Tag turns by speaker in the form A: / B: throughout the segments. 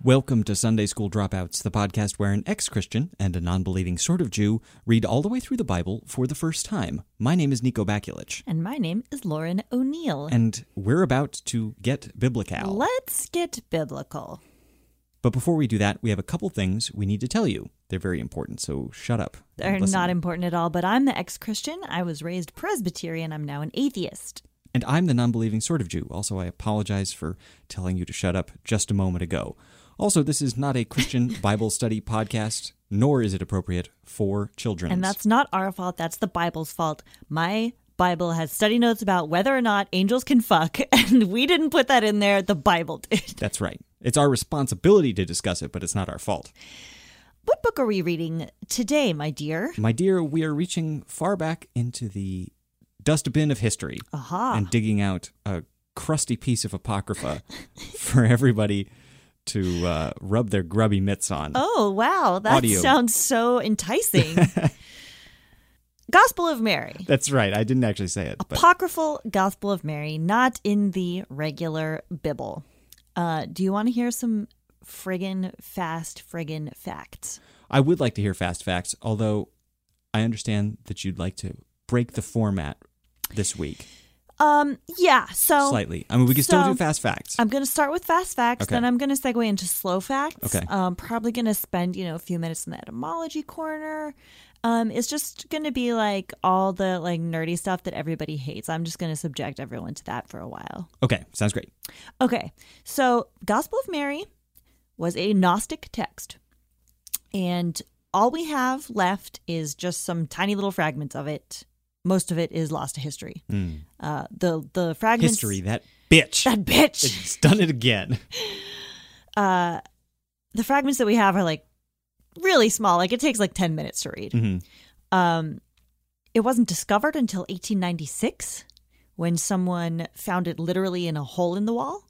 A: Welcome to Sunday School Dropouts, the podcast where an ex-Christian and a non-believing sort of Jew read all the way through the Bible for the first time. My name is Nico Bakulich.
B: And my name is Lauren O'Neill.
A: And we're about to get biblical.
B: Let's get biblical.
A: But before we do that, we have a couple things we need to tell you. They're very important, so shut up.
B: They're not important at all, but I'm the ex-Christian. I was raised Presbyterian. I'm now an atheist.
A: And I'm the non-believing sort of Jew. Also, I apologize for telling you to shut up just a moment ago. Also, this is not a Christian Bible study podcast, nor is it appropriate for children.
B: And that's not our fault. That's the Bible's fault. My Bible has study notes about whether or not angels can fuck, and we didn't put that in there. The Bible did.
A: That's right. It's our responsibility to discuss it, but it's not our fault.
B: What book are we reading today, my dear?
A: My dear, we are reaching far back into the dustbin of history and digging out a crusty piece of Apocrypha for everybody to rub their grubby mitts on.
B: Oh, wow. That sounds so enticing. Gospel of Mary.
A: That's right. I didn't actually say it.
B: Apocryphal Gospel of Mary, not in the regular Bible. Do you want to hear some fast facts?
A: I would like to hear fast facts, although I understand that you'd like to break the format this week.
B: Yeah, so...
A: Slightly. I mean, we can still do fast facts.
B: I'm going to start with fast facts,
A: okay.
B: Then I'm going to segue into slow facts.
A: Okay.
B: Probably going to spend, a few minutes in the etymology corner. It's just going to be like all the nerdy stuff that everybody hates. I'm just going to subject everyone to that for a while.
A: Okay, sounds great.
B: Okay, so Gospel of Mary was a Gnostic text. And all we have left is just some tiny little fragments of it. Most of it is lost to history. The fragments...
A: History, that bitch.
B: That bitch.
A: It's done it again.
B: The fragments that we have are really small. It takes 10 minutes to read.
A: Mm-hmm.
B: It wasn't discovered until 1896 when someone found it literally in a hole in the wall,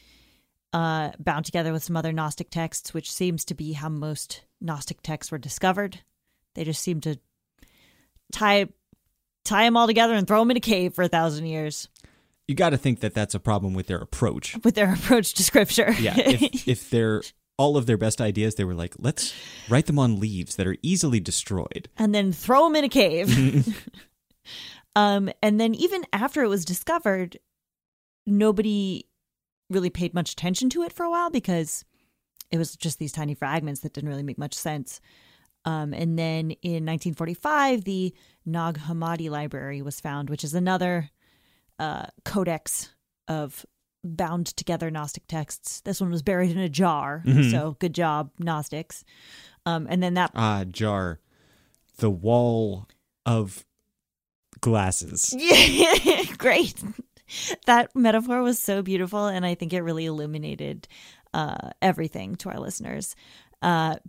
B: bound together with some other Gnostic texts, which seems to be how most Gnostic texts were discovered. They just seem to tie them all together and throw them in a cave for 1,000 years.
A: You got to think that that's a problem with their approach.
B: With their approach to scripture.
A: Yeah, if they're all of their best ideas, they were like, let's write them on leaves that are easily destroyed.
B: And then throw them in a cave. And then even after it was discovered, nobody really paid much attention to it for a while because it was just these tiny fragments that didn't really make much sense. And then in 1945, the Nag Hammadi Library was found, which is another codex of bound together Gnostic texts. This one was buried in a jar, so good job, Gnostics. And then that...
A: jar. The wall of glasses.
B: Yeah, great. That metaphor was so beautiful, and I think it really illuminated everything to our listeners. But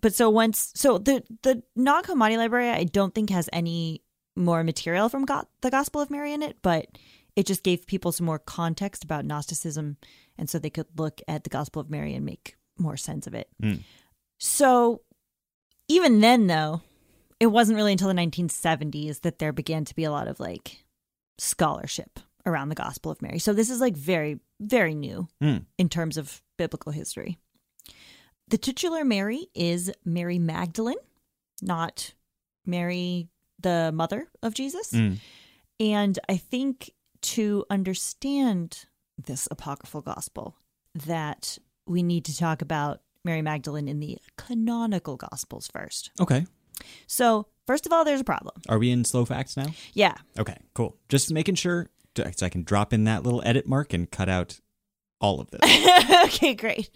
B: the Nag Hammadi Library, I don't think has any more material from the Gospel of Mary in it, but it just gave people some more context about Gnosticism, and so they could look at the Gospel of Mary and make more sense of it. So even then, though, it wasn't really until the 1970s that there began to be a lot of scholarship around the Gospel of Mary. So this is very, very new in terms of biblical history. The titular Mary is Mary Magdalene, not Mary, the mother of Jesus. And I think to understand this apocryphal gospel that we need to talk about Mary Magdalene in the canonical gospels first.
A: Okay.
B: So first of all, there's a problem.
A: Are we in slow facts now?
B: Yeah.
A: Okay, cool. Just making sure so I can drop in that little edit mark and cut out all of this.
B: Okay, great.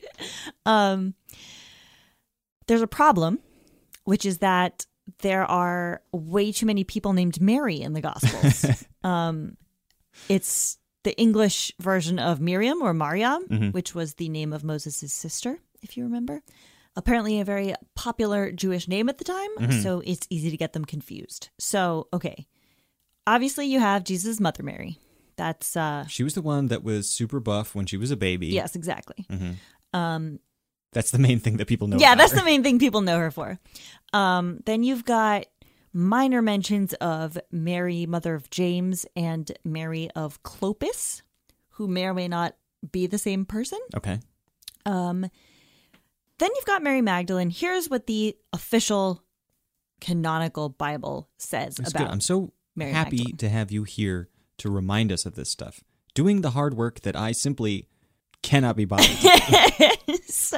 B: There's a problem, which is that there are way too many people named Mary in the Gospels. It's the English version of Miriam or Mariam, which was the name of Moses' sister, if you remember. Apparently a very popular Jewish name at the time, so it's easy to get them confused. So, okay. Obviously, you have Jesus' mother, Mary. That's
A: she was the one that was super buff when she was a baby.
B: Yes, exactly.
A: That's the main thing that people know.
B: Yeah,
A: about
B: that's
A: her.
B: the main thing people know her for. Then you've got minor mentions of Mary, mother of James, and Mary of Clopas, who may or may not be the same person.
A: Okay.
B: Then then you've got Mary Magdalene. Here's what the official canonical Bible says
A: That's
B: about
A: good. I'm so
B: Mary
A: happy
B: Magdalene.
A: to have you here to remind us of this stuff. Doing the hard work that I simply cannot be bothered to do.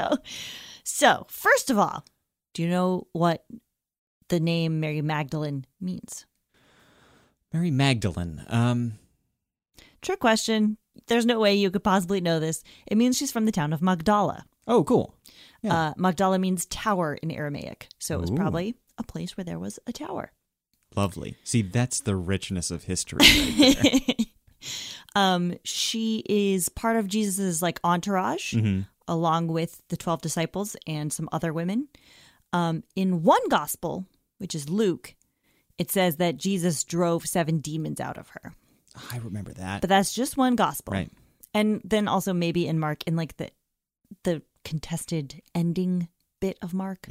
B: So first of all, do you know what the name Mary Magdalene means?
A: Mary Magdalene.
B: Trick question. There's no way you could possibly know this. It means she's from the town of Magdala.
A: Oh, cool. Yeah.
B: Magdala means tower in Aramaic. So it was
A: Ooh.
B: probably a place where there was a tower.
A: Lovely. See, that's the richness of history right there.
B: She is part of Jesus's like entourage, along with the 12 disciples and some other women. In one gospel, which is Luke, it says that Jesus drove 7 demons out of her.
A: I remember that.
B: But that's just one gospel.
A: Right.
B: And then also maybe in Mark, in like the contested ending bit of Mark.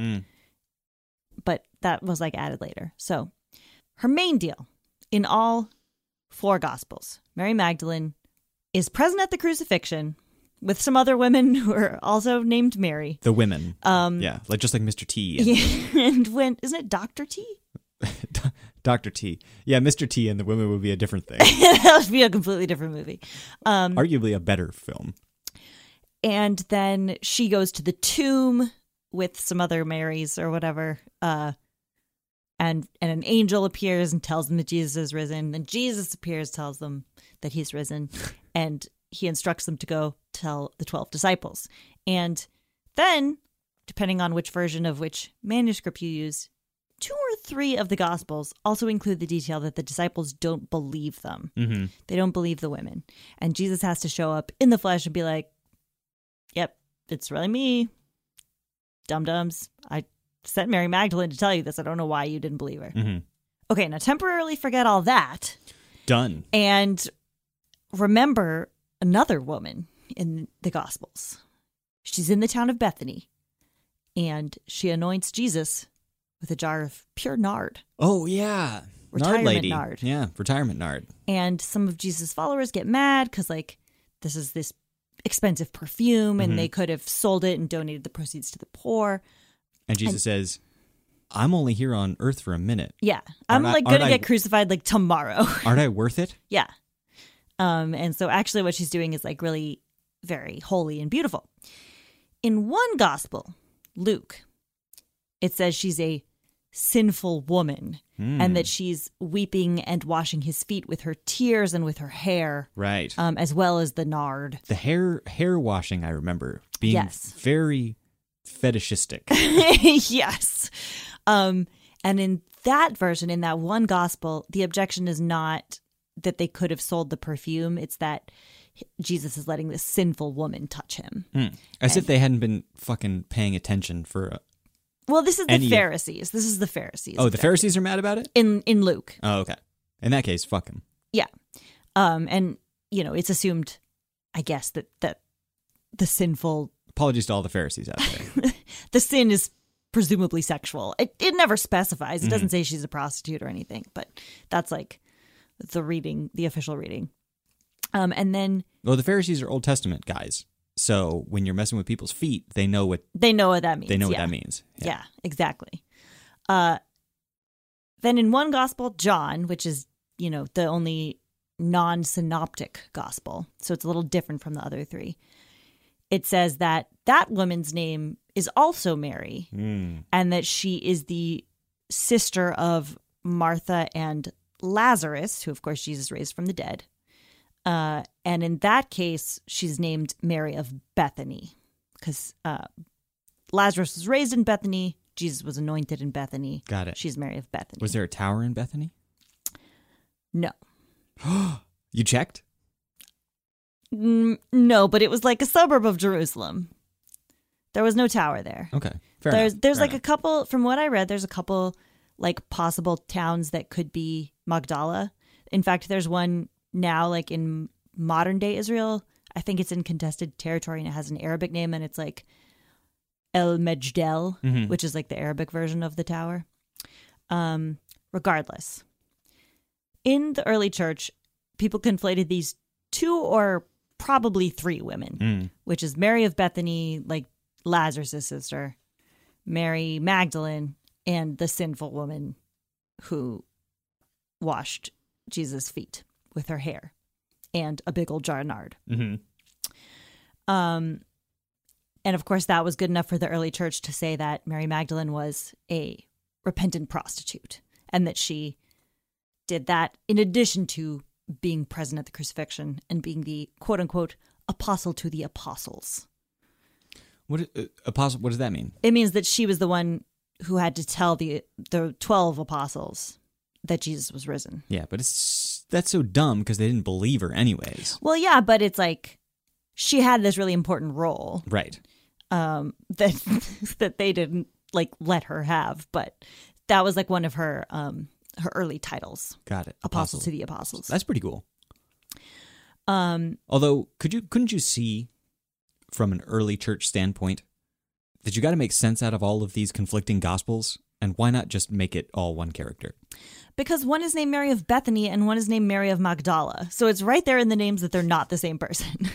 B: But that was like added later. So her main deal in all 4 gospels, Mary Magdalene is present at the crucifixion with some other women who are also named Mary.
A: The women. Yeah, like just like Mr. T.
B: And when, isn't it Dr. T?
A: Dr. T. Yeah, Mr. T and the women would be a different thing.
B: That would be a completely different movie.
A: Arguably a better film.
B: And then she goes to the tomb with some other Marys or whatever. And an angel appears and tells them that Jesus is risen. Then Jesus appears, tells them that he's risen. And he instructs them to go tell the 12 disciples. And then, depending on which version of which manuscript you use, 2 or 3 of the Gospels also include the detail that the disciples don't believe them.
A: Mm-hmm.
B: They don't believe the women. And Jesus has to show up in the flesh and be like, yep, it's really me. Dum-dums. I sent Mary Magdalene to tell you this. I don't know why you didn't believe her.
A: Mm-hmm.
B: Okay, now temporarily forget all that.
A: Done.
B: And remember another woman in the Gospels. She's in the town of Bethany. And she anoints Jesus with a jar of pure nard.
A: Oh, yeah.
B: Retirement
A: nard lady.
B: nard.
A: Yeah, retirement nard.
B: And some of Jesus' followers get mad because, like, this is this expensive perfume and they could have sold it and donated the proceeds to the poor.
A: And Jesus says, I'm only here on earth for a minute.
B: Yeah. I'm going to get crucified like tomorrow.
A: Aren't I worth it?
B: Yeah. And so actually what she's doing is like really very holy and beautiful. In one gospel, Luke, it says she's a sinful woman and that she's weeping and washing his feet with her tears and with her hair.
A: Right.
B: As well as the nard.
A: The hair washing, I remember, being very fetishistic.
B: Yes. And in that version, in that one gospel, the objection is not that they could have sold the perfume. It's that Jesus is letting this sinful woman touch him.
A: As if they hadn't been fucking paying attention for
B: well, this is the Pharisees. This is the Pharisees.
A: Oh, the Pharisees are mad about it?
B: In Luke.
A: Oh, okay. In that case, fuck him.
B: Yeah. And, you know, it's assumed, I guess, that the sinful...
A: Apologies to all the Pharisees out there.
B: The sin is presumably sexual. It never specifies. It doesn't say she's a prostitute or anything, but that's like the official reading. And then...
A: Well, the Pharisees are Old Testament guys. So when you're messing with people's feet, they know what
B: that means.
A: They know what that means.
B: Yeah, exactly. Then in one gospel, John, which is, you know, the only non-synoptic gospel, so it's a little different from the other 3. It says that woman's name is also Mary, and that she is the sister of Martha and Lazarus, who of course Jesus raised from the dead. And in that case, she's named Mary of Bethany because Lazarus was raised in Bethany. Jesus was anointed in Bethany.
A: Got it.
B: She's Mary of Bethany.
A: Was there a tower in Bethany?
B: No.
A: You checked?
B: No, but it was like a suburb of Jerusalem. There was no tower there.
A: Okay. Fair enough.
B: There's like a couple, from what I read, there's a couple like possible towns that could be Magdala. In fact, there's one now, like in modern day Israel, I think it's in contested territory and it has an Arabic name and it's like El Mejdel, which is like the Arabic version of the tower. Regardless, in the early church, people conflated these 2 or probably 3 women, which is Mary of Bethany, like Lazarus' sister, Mary Magdalene, and the sinful woman who washed Jesus' feet with her hair and a big old jar of nard.
A: Mm-hmm.
B: And of course, that was good enough for the early church to say that Mary Magdalene was a repentant prostitute and that she did that in addition to being present at the crucifixion and being the quote unquote apostle to the apostles.
A: Apostle? What does that mean?
B: It means that she was the one who had to tell the 12 apostles that Jesus was risen.
A: Yeah, but that's so dumb because they didn't believe her anyways.
B: Well, yeah, but it's like she had this really important role.
A: Right.
B: That they didn't like let her have, but that was like one of her early titles.
A: Got it.
B: Apostle to the apostles.
A: That's pretty cool. Although couldn't you see from an early church standpoint that you got to make sense out of all of these conflicting gospels, and why not just make it all one character?
B: Because one is named Mary of Bethany and one is named Mary of Magdala. So it's right there in the names that they're not the same person.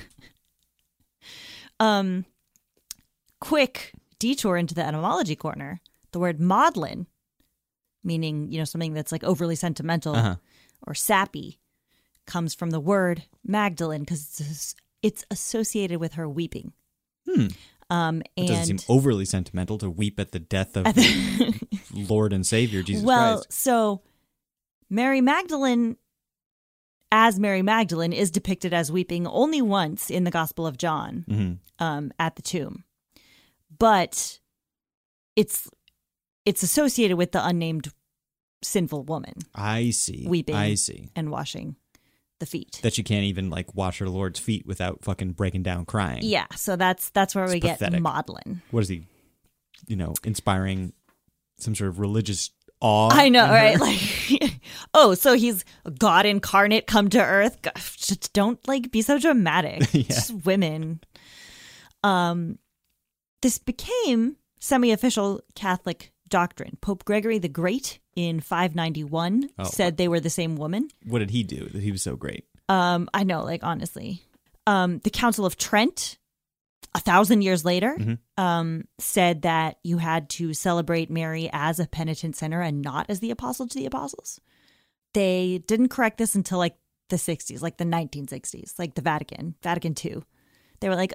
B: Quick detour into the etymology corner. The word maudlin, meaning, something that's like overly sentimental or sappy, comes from the word Magdalene because it's associated with her weeping.
A: It doesn't seem overly sentimental to weep at the death of Lord and Savior Jesus Christ.
B: Well, so Mary Magdalene, as Mary Magdalene, is depicted as weeping only once in the Gospel of John at the tomb. But it's associated with the unnamed sinful woman.
A: I see.
B: Weeping.
A: I see.
B: And washing the feet.
A: That she can't even wash her Lord's feet without fucking breaking down crying.
B: Yeah, so that's where we get maudlin.
A: What is he, inspiring some sort of religious awe?
B: I know, right? Like, so he's God incarnate come to earth. Gosh, just don't be so dramatic.
A: Yeah.
B: Just women. This became semi-official Catholic doctrine. Pope Gregory the Great in 591 said they were the same woman.
A: What did he do that he was so great?
B: I know, honestly. The Council of Trent, 1,000 years later, said that you had to celebrate Mary as a penitent sinner and not as the apostle to the apostles. They didn't correct this until the 60s, the 1960s, the Vatican II. They were like,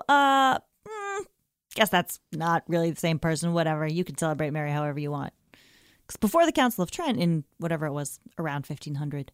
B: guess that's not really the same person, whatever. You can celebrate Mary however you want. Because before the Council of Trent, in whatever it was, around 1500,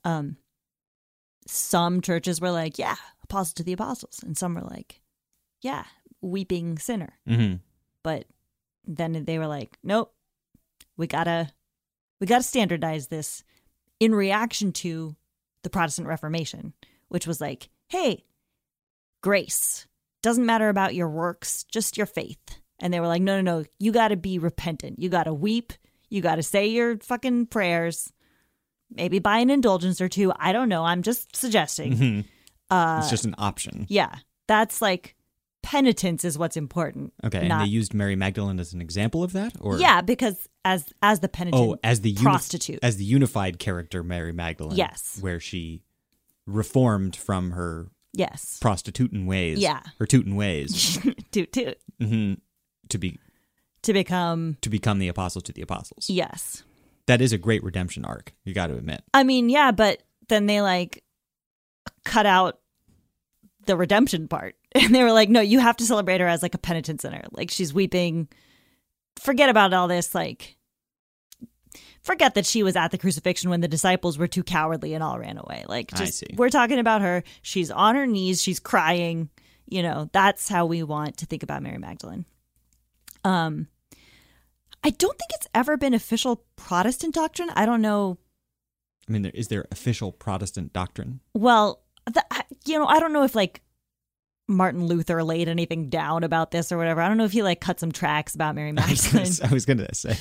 B: some churches were like, yeah, apostle to the apostles. And some were like, yeah, weeping sinner.
A: Mm-hmm.
B: But then they were like, nope, we gotta standardize this in reaction to the Protestant Reformation, which was like, hey, grace. Doesn't matter about your works, just your faith. And they were like, no, you got to be repentant. You got to weep. You got to say your fucking prayers. Maybe buy an indulgence or two. I don't know. I'm just suggesting.
A: Mm-hmm. It's just an option.
B: Yeah. That's penitence is what's important.
A: Okay. And they used Mary Magdalene as an example of that? Or
B: yeah, because as the penitent
A: as the
B: prostitute.
A: As the unified character, Mary Magdalene.
B: Yes.
A: Where she reformed from her prostituting ways.
B: Yeah.
A: Her tootin' ways.
B: Toot.
A: Mm-hmm. To become the apostle to the apostles.
B: Yes.
A: That is a great redemption arc, you got to admit.
B: I mean, yeah, but then they cut out the redemption part. And they were like, no, you have to celebrate her as a penitent sinner. She's weeping. Forget about all this, forget that she was at the crucifixion when the disciples were too cowardly and all ran away.
A: I see.
B: We're talking about her. She's on her knees. She's crying. That's how we want to think about Mary Magdalene. I don't think it's ever been official Protestant doctrine. I don't know.
A: I mean, is there official Protestant doctrine?
B: Well, I don't know if Martin Luther laid anything down about this or whatever. I don't know if he cut some tracks about Mary Magdalene.
A: I was going to say.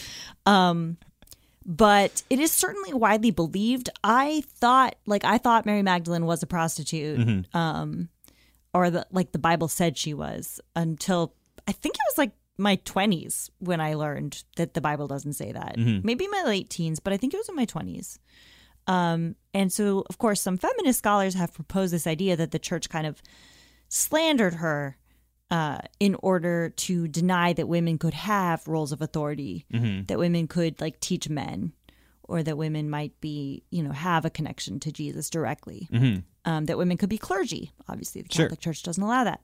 B: But it is certainly widely believed. I thought Mary Magdalene was a prostitute, or the Bible said she was, until I think it was my 20s when I learned that the Bible doesn't say that. Maybe my late teens, but I think it was in my 20s. And so, of course, some feminist scholars have proposed this idea that the church kind of slandered her in order to deny that women could have roles of authority, that women could like teach men, or that women might be, have a connection to Jesus directly, that women could be clergy. Obviously, the Catholic Church doesn't allow that.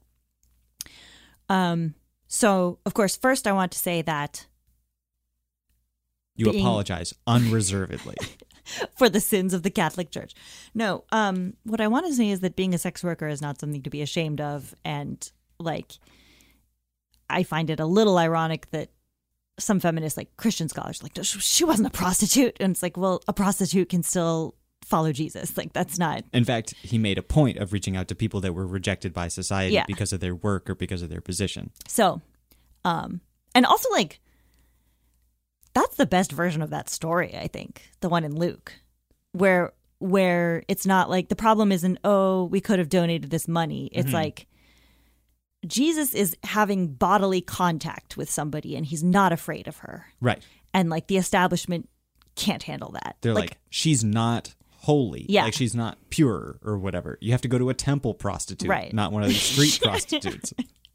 B: So, of course, first I want to say that
A: you apologize unreservedly
B: for the sins of the Catholic Church. No, what I want to say is that being a sex worker is not something to be ashamed of. And like, I find it a little ironic that some feminists, like Christian scholars, like, she wasn't a prostitute. And it's like, well, a prostitute can still follow Jesus. Like, that's not.
A: In fact, he made a point of reaching out to people that were rejected by society because of their work or because of their position.
B: So, and also like, that's the best version of that story, I think, the one in Luke, where it's not like the problem isn't, oh, we could have donated this money. It's like Jesus is having bodily contact with somebody and he's not afraid of her.
A: Right.
B: And like the establishment can't handle that.
A: They're like she's not holy.
B: Yeah.
A: Like she's not pure or whatever. You have to go to a temple prostitute,
B: right,
A: not one of these street prostitutes.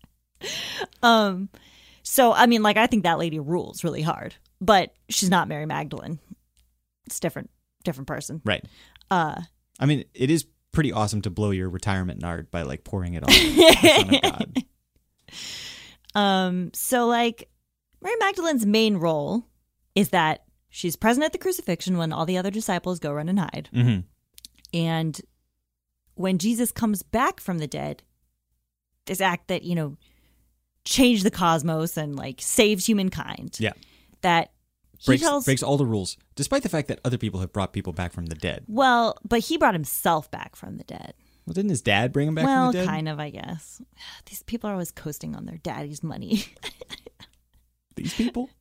B: So, I mean, like, I think that lady rules really hard. But she's not Mary Magdalene. It's different person.
A: Right. I mean, it is pretty awesome to blow your retirement nard by like pouring it on the Son of God.
B: So like Mary Magdalene's main role is that she's present at the crucifixion when all the other disciples go run and hide. And when Jesus comes back from the dead, this act that, changed the cosmos and like saves humankind.
A: Yeah.
B: That
A: breaks all the rules, despite the fact that other people have brought people back from the dead.
B: Well, but he brought himself back from the dead.
A: Well, didn't his dad bring him back from the dead?
B: Well, kind of, I guess. These people are always coasting on their daddy's money.
A: These people?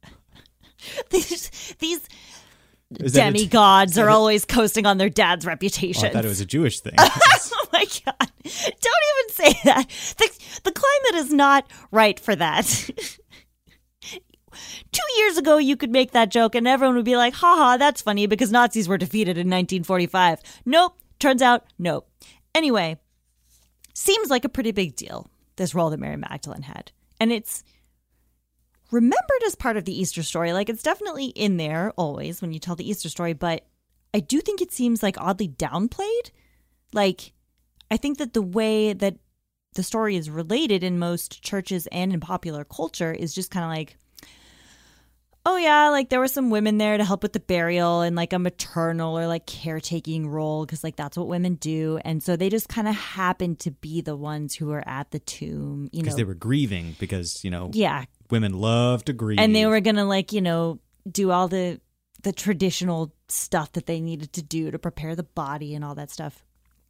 B: These demigods are always coasting on their dad's reputation.
A: Oh, I thought it was a Jewish thing.
B: Oh my God. Don't even say that. The climate is not right for that. 2 years ago, you could make that joke and everyone would be like, haha, that's funny because Nazis were defeated in 1945. Nope. Turns out, nope. Anyway, seems like a pretty big deal, this role that Mary Magdalene had. And it's remembered as part of the Easter story. Like, it's definitely in there always when you tell the Easter story, but I do think it seems like oddly downplayed. Like, I think that the way that the story is related in most churches and in popular culture is just kind of like, oh yeah, like there were some women there to help with the burial and like a maternal or like caretaking role because like that's what women do. And so they just kind of happened to be the ones who were at the tomb,
A: because they were grieving because,
B: yeah,
A: women love to grieve.
B: And they were going to like, do all the traditional stuff that they needed to do to prepare the body and all that stuff.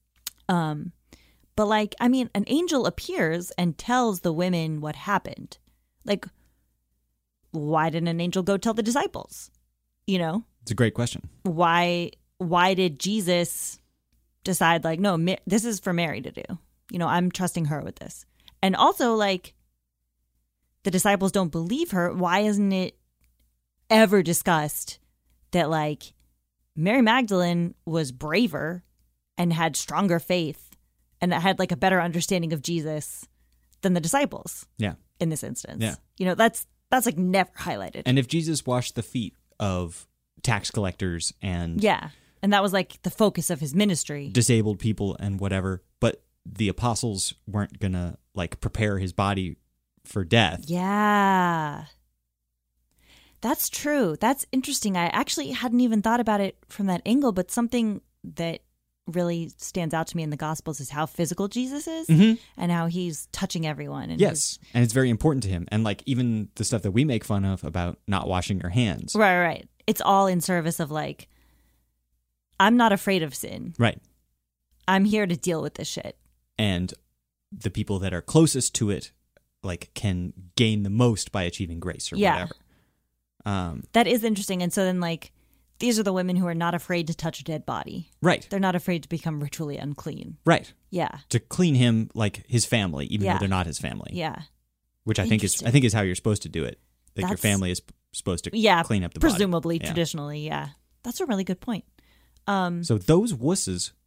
B: But like, I mean, an angel appears and tells the women what happened. Like, why didn't an angel go tell the disciples?
A: It's a great question.
B: Why did Jesus decide like, no, this is for Mary to do? I'm trusting her with this. And also like the disciples don't believe her. Why isn't it ever discussed that like Mary Magdalene was braver and had stronger faith and that had like a better understanding of Jesus than the disciples?
A: Yeah.
B: In this instance.
A: Yeah.
B: That's like never highlighted.
A: And if Jesus washed the feet of tax collectors and
B: and that was like the focus of his ministry,
A: disabled people and whatever, but the apostles weren't gonna like prepare his body for death.
B: Yeah, that's true. That's interesting. I actually hadn't even thought about it from that angle, but something that really stands out to me in the Gospels is how physical Jesus is and how he's touching everyone. And
A: yes, and it's very important to him. And like even the stuff that we make fun of about not washing your hands.
B: Right. It's all in service of like, I'm not afraid of sin.
A: Right.
B: I'm here to deal with this shit.
A: And the people that are closest to it like can gain the most by achieving grace or whatever.
B: That is interesting. And so then like, these are the women who are not afraid to touch a dead body.
A: Right.
B: They're not afraid to become ritually unclean.
A: Right.
B: Yeah.
A: To clean him like his family, even though they're not his family.
B: Yeah.
A: Which I think is how you're supposed to do it. Like your family is supposed to clean up the body.
B: Presumably, traditionally, yeah. That's a really good point.
A: So those wusses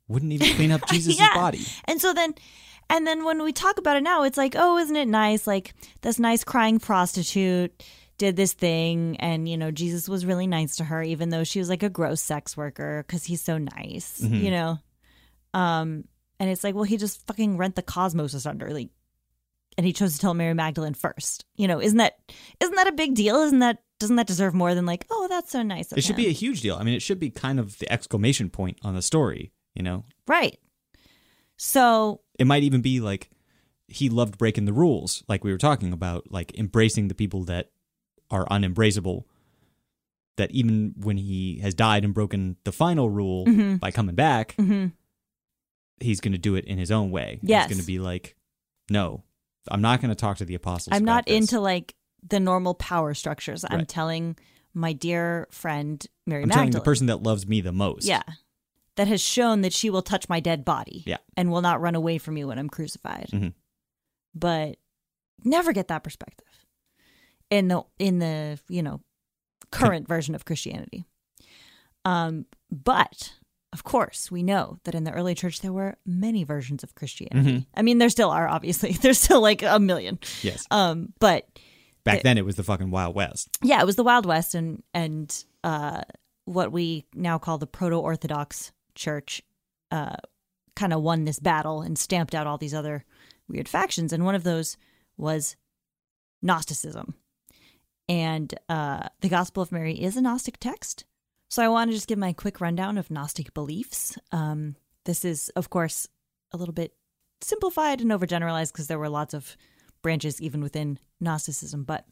A: wouldn't even clean up Jesus' body.
B: And then when we talk about it now, it's like, oh, isn't it nice? Like this nice crying prostitute did this thing, and Jesus was really nice to her, even though she was like a gross sex worker because he's so nice, and it's like, well, he just fucking rent the cosmos asunder, like, and he chose to tell Mary Magdalene first. Isn't that a big deal? Doesn't that deserve more than like, oh, that's so nice of him?
A: It should be a huge deal. I mean, it should be kind of the exclamation point on the story,
B: Right. So
A: it might even be like he loved breaking the rules, like we were talking about, like embracing the people that are unembraceable, that even when he has died and broken the final rule by coming back, he's going to do it in his own way.
B: Yes.
A: He's going to be like, no, I'm not going to talk to the apostles.
B: I'm not
A: this.
B: into like the normal power structures. I'm telling my dear friend Mary Magdalene.
A: I'm telling the person that loves me the most.
B: Yeah. That has shown that she will touch my dead body.
A: Yeah.
B: And will not run away from me when I'm crucified. Mm-hmm. But never get that perspective in the current version of Christianity. But of course, we know that in the early church there were many versions of Christianity. Mm-hmm. I mean, there still are, obviously. There's still like a million.
A: Yes.
B: But
A: back then it was the fucking Wild West.
B: Yeah, it was the Wild West, and what we now call the Proto-Orthodox Church kind of won this battle and stamped out all these other weird factions, and one of those was Gnosticism. And the Gospel of Mary is a Gnostic text. So I want to just give my quick rundown of Gnostic beliefs. This is, of course, a little bit simplified and overgeneralized because there were lots of branches even within Gnosticism. But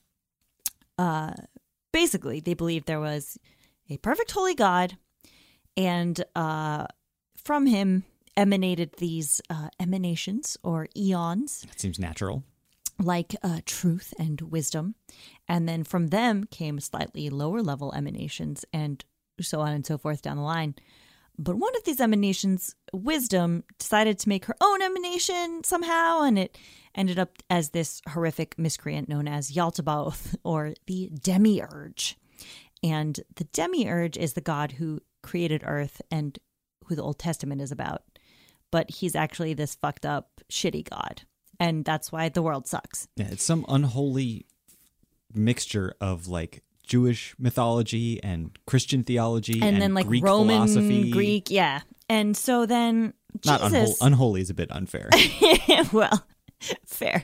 B: basically, they believed there was a perfect holy God, and from him emanated these emanations or eons.
A: That seems natural.
B: Like truth and wisdom. And then from them came slightly lower level emanations and so on and so forth down the line. But one of these emanations, wisdom, decided to make her own emanation somehow, and it ended up as this horrific miscreant known as Yaldabaoth, or the Demiurge. And the Demiurge is the god who created Earth and who the Old Testament is about. But he's actually this fucked up, shitty god. And that's why the world sucks.
A: Yeah, it's some unholy mixture of like Jewish mythology and Christian theology and then like Greek
B: Roman
A: philosophy.
B: Greek, yeah. And so then Jesus...
A: Not unholy is a bit unfair.
B: Well, fair.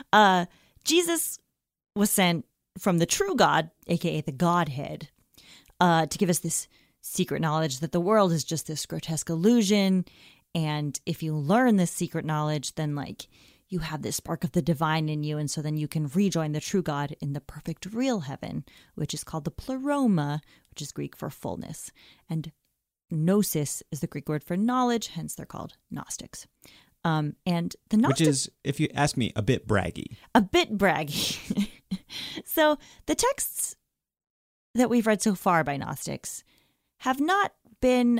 B: Jesus was sent from the true God, aka the Godhead, to give us this secret knowledge that the world is just this grotesque illusion. And if you learn this secret knowledge, then like you have this spark of the divine in you, and so then you can rejoin the true God in the perfect real heaven, which is called the pleroma, which is Greek for fullness. And gnosis is the Greek word for knowledge, hence they're called Gnostics. And the Gnostic,
A: which is, if you ask me, a bit braggy.
B: A bit braggy. So the texts that we've read so far by Gnostics have not been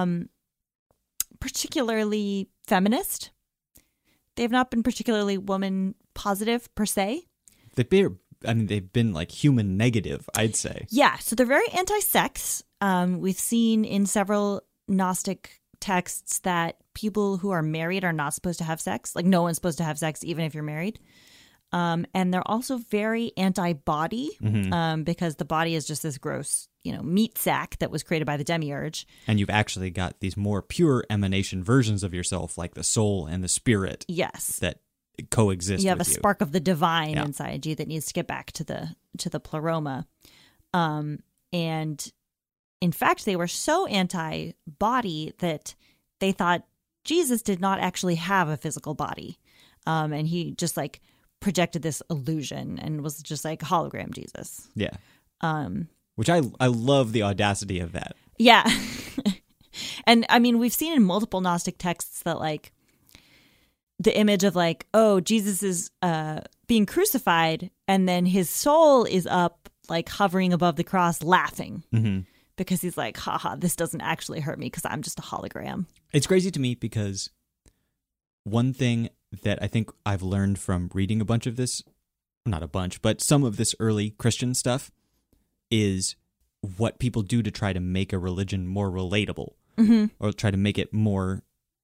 B: particularly feminist. They've not been particularly woman positive per se.
A: They've been like human negative, I'd say.
B: Yeah, so they're very anti-sex. We've seen in several Gnostic texts that people who are married are not supposed to have sex. Like no one's supposed to have sex even if you're married. And they're also very anti-body because the body is just this gross, meat sack that was created by the Demiurge.
A: And you've actually got these more pure emanation versions of yourself, like the soul and the spirit.
B: Yes.
A: That coexist.
B: You have
A: with
B: a spark of the divine inside you that needs to get back to the pleroma. And in fact, they were so anti-body that they thought Jesus did not actually have a physical body. And he just like projected this illusion and was just like hologram Jesus.
A: Yeah. Which I love the audacity of that.
B: Yeah. And I mean, we've seen in multiple Gnostic texts that like the image of like, oh, Jesus is being crucified and then his soul is up like hovering above the cross laughing because he's like, haha, this doesn't actually hurt me because I'm just a hologram.
A: It's crazy to me because one thing that I think I've learned from reading a bunch of this, not a bunch, but some of this early Christian stuff is what people do to try to make a religion more relatable or try to make it more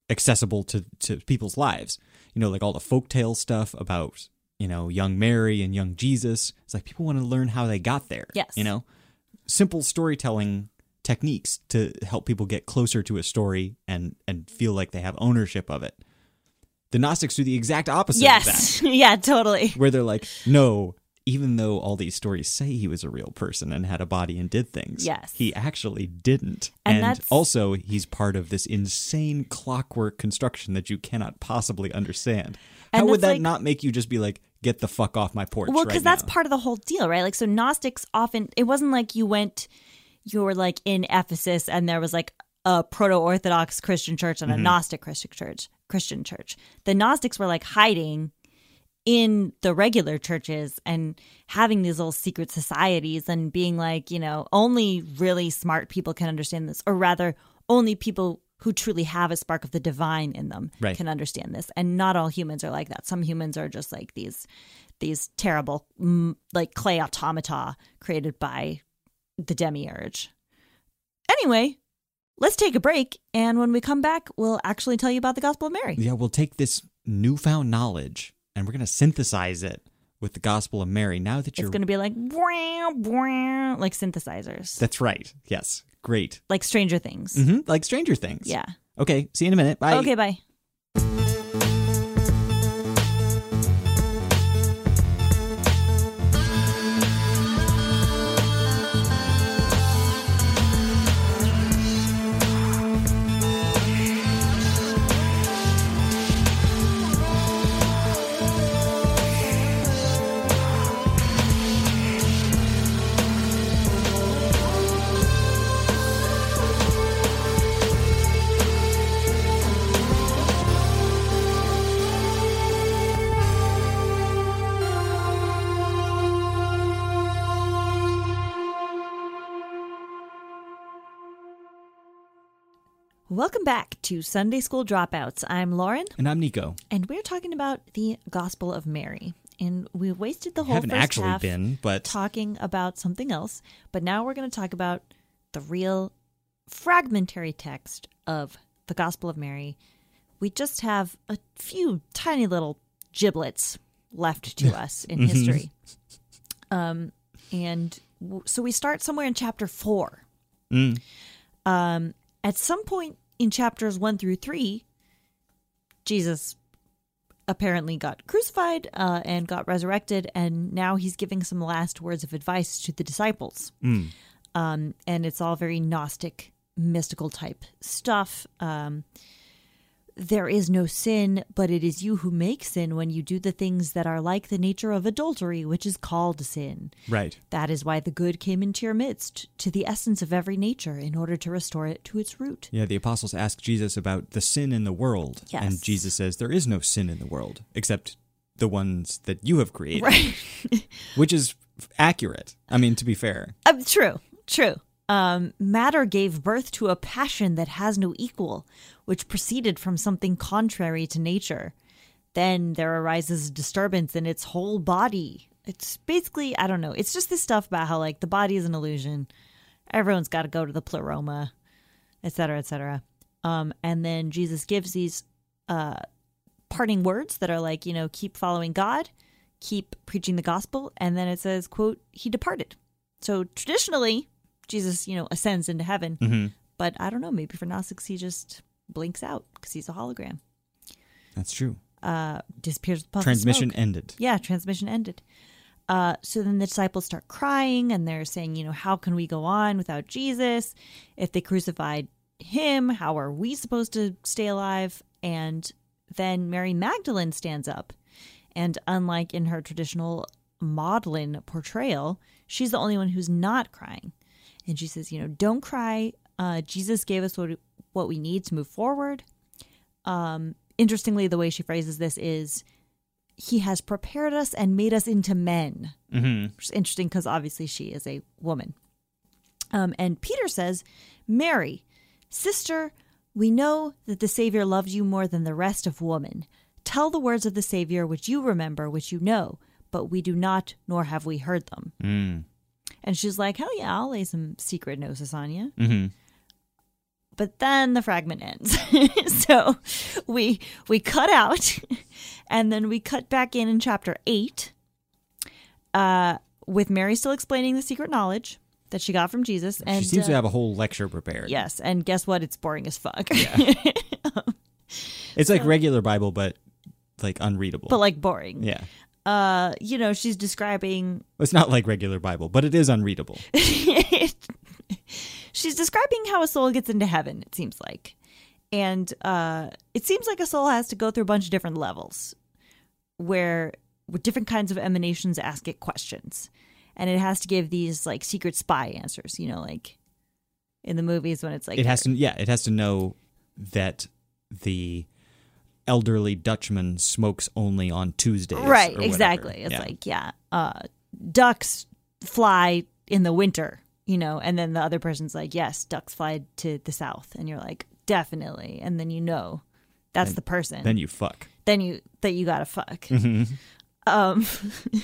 A: accessible to people's lives. You know, like all the folktale stuff about, you know, young Mary and young Jesus. It's like people want to learn how they got there.
B: Yes.
A: You know, simple storytelling techniques to help people get closer to a story and feel like they have ownership of it. The Gnostics do the exact opposite of that.
B: Yeah, totally.
A: Where they're like, no, even though all these stories say he was a real person and had a body and did things,
B: yes,
A: he actually didn't.
B: And
A: also, he's part of this insane clockwork construction that you cannot possibly understand. How would that not make you just be like, get the fuck off my porch?
B: Well, because that's part of the whole deal, right? Like, so Gnostics often, it wasn't like you were like in Ephesus and there was like a proto-Orthodox Christian church and a Gnostic Christian church. The Gnostics were like hiding in the regular churches and having these little secret societies and being like, you know, only really smart people can understand this, or rather only people who truly have a spark of the divine in them can understand this. And not all humans are like that. Some humans are just like these terrible like clay automata created by the demiurge. Anyway, let's take a break, and when we come back, we'll actually tell you about the Gospel of Mary.
A: Yeah, we'll take this newfound knowledge and we're going to synthesize it with the Gospel of Mary. Now that you're...
B: It's going to be like, like synthesizers.
A: That's right. Yes. Great.
B: Like Stranger Things.
A: Mm-hmm. Like Stranger Things.
B: Yeah.
A: Okay. See you in a minute. Bye.
B: Okay, bye. Welcome back to Sunday School Dropouts. I'm Lauren.
A: And I'm Nico.
B: And we're talking about the Gospel of Mary. And we wasted the whole
A: haven't
B: first
A: actually
B: half
A: been, but
B: talking about something else. But now we're going to talk about the real fragmentary text of the Gospel of Mary. We just have a few tiny little giblets left to us in history. So we start somewhere in chapter 4. At some point in chapters 1 through 3, Jesus apparently got crucified and got resurrected, and now he's giving some last words of advice to the disciples. And it's all very Gnostic, mystical type stuff. There is no sin, but it is you who make sin when you do the things that are like the nature of adultery, which is called sin.
A: Right.
B: That is why the good came into your midst, to the essence of every nature, in order to restore it to its root.
A: Yeah, the apostles ask Jesus about the sin in the world.
B: Yes.
A: And Jesus says there is no sin in the world, except the ones that you have created.
B: Right.
A: Which is accurate. I mean, to be fair.
B: True. Matter gave birth to a passion that has no equal, which proceeded from something contrary to nature. Then there arises a disturbance in its whole body. It's basically, I don't know, it's just this stuff about how, like, the body is an illusion. Everyone's got to go to the pleroma, et cetera, et cetera. And then Jesus gives these parting words that are like, you know, keep following God, keep preaching the gospel. And then it says, quote, he departed. So traditionally, Jesus, you know, ascends into heaven. But I don't know, maybe for Gnostics, he just blinks out because he's a hologram.
A: That's true.
B: Disappears with a puff of
A: Transmission
B: smoke.
A: ended.
B: Yeah, transmission ended. So then the disciples start crying and they're saying, you know, how can we go on without Jesus? If they crucified him, how are we supposed to stay alive? And then Mary Magdalene stands up. And unlike in her traditional maudlin portrayal, she's the only one who's not crying. And she says, you know, don't cry. Jesus gave us what we need to move forward. Interestingly, the way she phrases this is, he has prepared us and made us into men. Which is interesting because obviously she is a woman. And Peter says, Mary, sister, we know that the Savior loves you more than the rest of women. Tell the words of the Savior which you remember, which you know, but we do not, nor have we heard them. And she's like, hell yeah, I'll lay some secret gnosis on you. But then the fragment ends. So we cut out, and then we cut back in chapter 8 with Mary still explaining the secret knowledge that she got from Jesus. And
A: she seems to have a whole lecture prepared.
B: Yes, and guess what? It's boring as fuck.
A: Yeah. It's like regular Bible, but like unreadable.
B: But like boring.
A: Yeah.
B: She's describing...
A: It's not like regular Bible, but it is unreadable.
B: She's describing how a soul gets into heaven, it seems like. And it seems like a soul has to go through a bunch of different levels where different kinds of emanations ask it questions. And it has to give these like secret spy answers, like in the movies when it's like...
A: It has to know that the elderly Dutchman smokes only on Tuesdays.
B: Right,
A: or
B: exactly.
A: whatever.
B: It's ducks fly in the winter. And then the other person's like, yes, ducks fly to the south. And you're like, definitely. And then that's the person.
A: Then you fuck.
B: That you gotta fuck.
A: Mm-hmm.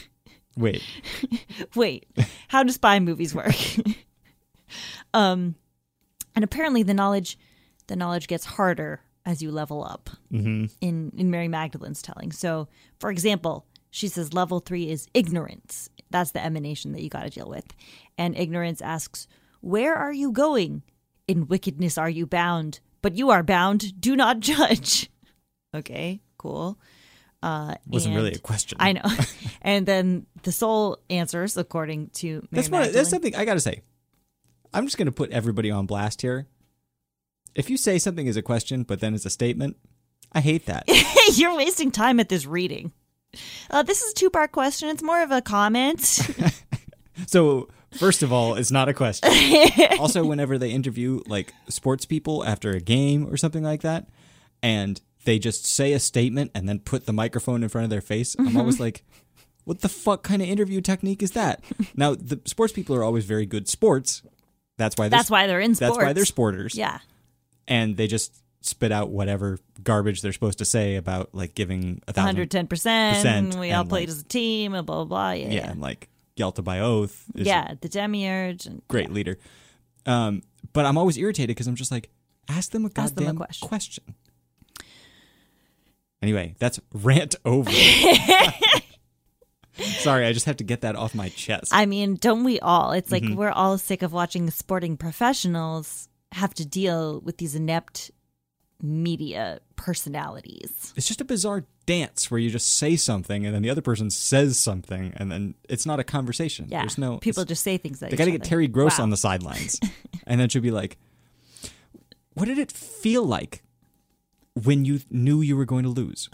B: Wait. How do spy movies work? And apparently the knowledge gets harder as you level up in Mary Magdalene's telling. So, for example, she says level 3 is ignorance. That's the emanation that you got to deal with. And ignorance asks, where are you going? In wickedness are you bound, but you are bound. Do not judge. Okay, cool.
A: Wasn't really a question.
B: I know. And then the soul answers according to Mary Magdalene.
A: That's something I got to say. I'm just going to put everybody on blast here. If you say something is a question, but then it's a statement, I hate that.
B: You're wasting time at this reading. This is a 2-part question. It's more of a comment.
A: So, first of all, it's not a question. Also, whenever they interview like sports people after a game or something like that, and they just say a statement and then put the microphone in front of their face, I'm always like, what the fuck kind of interview technique is that? Now, the sports people are always very good sports. That's why they're in sports. That's why they're sporters.
B: Yeah.
A: And they just spit out whatever garbage they're supposed to say about like giving
B: 110%. We all played as a team and blah, blah, blah.
A: Yeah. And like Yalta by oath.
B: The demiurge. And,
A: great leader. But I'm always irritated because I'm just like, ask them a goddamn question. Anyway, that's rant over. Sorry, I just have to get that off my chest.
B: I mean, don't we all? It's like we're all sick of watching the sporting professionals have to deal with these inept media personalities.
A: It's just a bizarre dance where you just say something and then the other person says something and then it's not a conversation.
B: Yeah. People just say things like that.
A: They got to get Terry Gross on the sidelines. And then she'll be like, what did it feel like when you knew you were going to lose?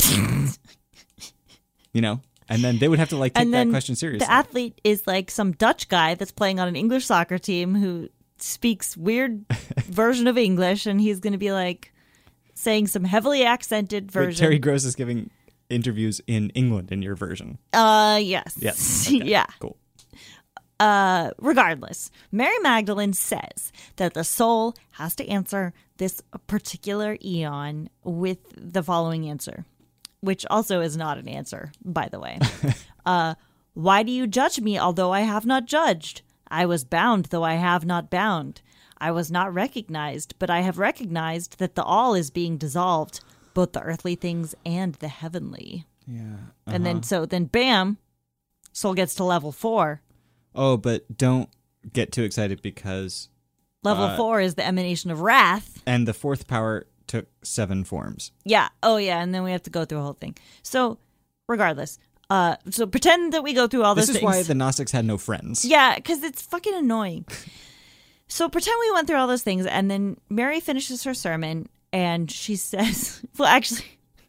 A: And then they would have to like take that question seriously.
B: The athlete is like some Dutch guy that's playing on an English soccer team who speaks weird version of English, and he's going to be like saying some heavily accented version.
A: But Terry Gross is giving interviews in England in your version.
B: Yes.
A: Yes. Okay.
B: Yeah.
A: Cool.
B: Regardless, Mary Magdalene says that the soul has to answer this particular eon with the following answer, which also is not an answer, by the way. Why do you judge me, although I have not judged? I was bound, though I have not bound. I was not recognized, but I have recognized that the all is being dissolved, both the earthly things and the heavenly.
A: Yeah.
B: And then bam, soul gets to level 4.
A: Oh, but don't get too excited because...
B: Level 4 is the emanation of wrath.
A: And the 4th power took 7 forms.
B: Yeah. Oh, yeah. And then we have to go through a whole thing. So, regardless. So pretend that we go through all those things.
A: This is why the Gnostics had no friends.
B: Yeah, because it's fucking annoying. So pretend we went through all those things, and then Mary finishes her sermon, and she says... Well, actually,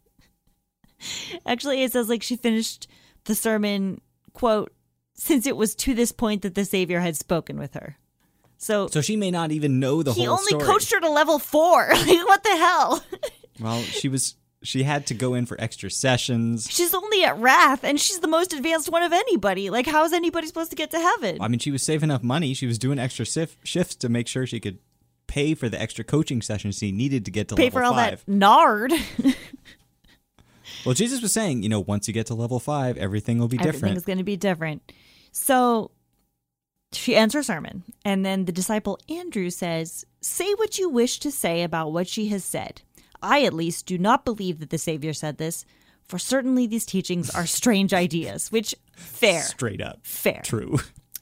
B: it says like she finished the sermon, quote, since it was to this point that the Savior had spoken with her. So
A: she may not even know the whole story.
B: He only coached her to level 4. Like, what the hell?
A: Well, she had to go in for extra sessions.
B: She's only at Wrath, and she's the most advanced one of anybody. Like, how is anybody supposed to get to heaven?
A: I mean, she was saving enough money. She was doing extra shifts to make sure she could pay for the extra coaching sessions she needed to get to level 5.
B: Pay for all that nard.
A: Well, Jesus was saying, once you get to level 5, everything will be different.
B: Everything's going to be different. So she ends her sermon, and then the disciple Andrew says, "Say what you wish to say about what she has said. I, at least, do not believe that the Savior said this, for certainly these teachings are strange ideas," which, fair.
A: Straight up.
B: Fair.
A: True.